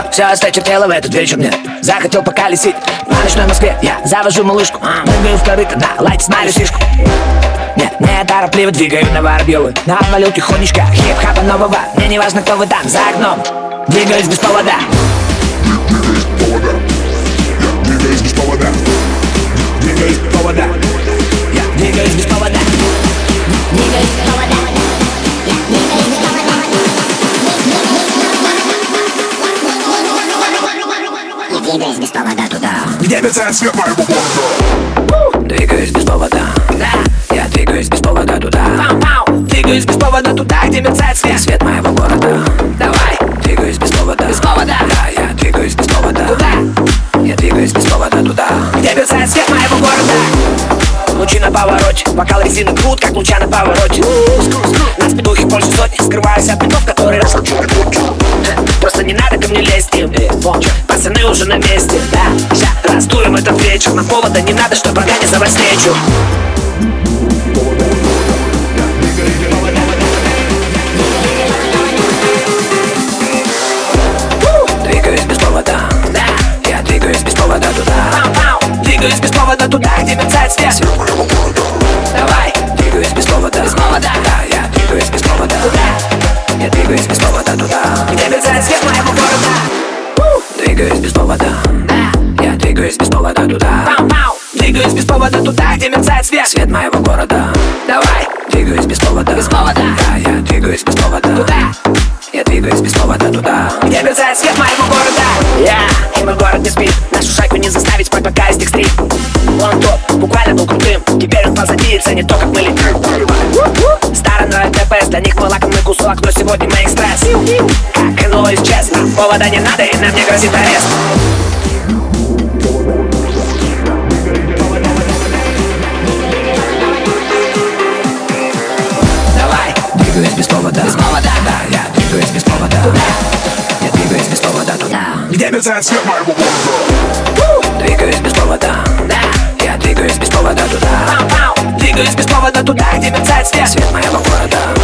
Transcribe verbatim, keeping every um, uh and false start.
Все осточертело в этот вечер мне. Захотел поколесить по ночной Москве. Я завожу малышку, прыгаю в корыто, да, лайт смотрю сишку. Нет, не торопливо двигаю на Воробьевы. Навалил тихонечко хип-хапа нового. Мне не важно, кто вы там за окном. Двигаюсь без повода. Двигаюсь без повода. Двигаюсь без повода. Я двигаюсь без повода. Двигаюсь без повода. Я двигаюсь без повода. Я двигаюсь без повода туда, где мерцает свет моего города. Двигаюсь без повода. Да, я двигаюсь без повода туда. Пау-пау. Двигаюсь без повода туда, где мерцает свет. Свет моего города. Давай. Двигаюсь без повода. Без повода. Да, я двигаюсь без повода. Туда. Я двигаюсь без повода туда, где мерцает свет моего города. Лучи на повороте, бокал резины крут, как луча на повороте. Нас петухи больше сотни, скрываюсь от битов, которые просто не надо ко мне лезть им. Пацаны уже на месте, да. Ща раздуем этот вечер, на повода не надо, чтобы организовать встречу. Двигаюсь без повода. Да, я двигаюсь без повода туда. Пау-пау. Двигаюсь без повода туда, где мерцает свет. Свет моего города. Давай. Двигаюсь без повода. Без повода. Да, я двигаюсь без повода. Туда. Я двигаюсь без повода туда, где мерцает свет моего города. Двигаюсь без повода. Да, я двигаюсь без повода туда. Пау-пау. Двигаюсь без повода туда, где мерцает свет. Свет моего города. Давай. Двигаюсь без повода. Без повода. Да, я двигаюсь без повода. Туда. Я двигаюсь без повода туда, где мерцает свет моего города. Я, и мой город не спит. Нашу шайку не заставить спать, пока из стрит. Он топ, буквально был крутым. Теперь он позади и ценит то, как мы летим. Старый ноет ТПС, для них мой лакомый кусок, но сегодня мы экспресс. Как и новый честно, повода не надо, и нам не грозит арест. Давай, двигаюсь без повода. Без повода. Да, я двигаюсь без повода. Туда. Я двигаюсь без повода туда, где мерцает свет моего города. Двигаюсь без повода. Да, я двигаюсь без повода туда. Пау-пау. Двигаюсь без повода туда, где мерцает свет. Свет моего города.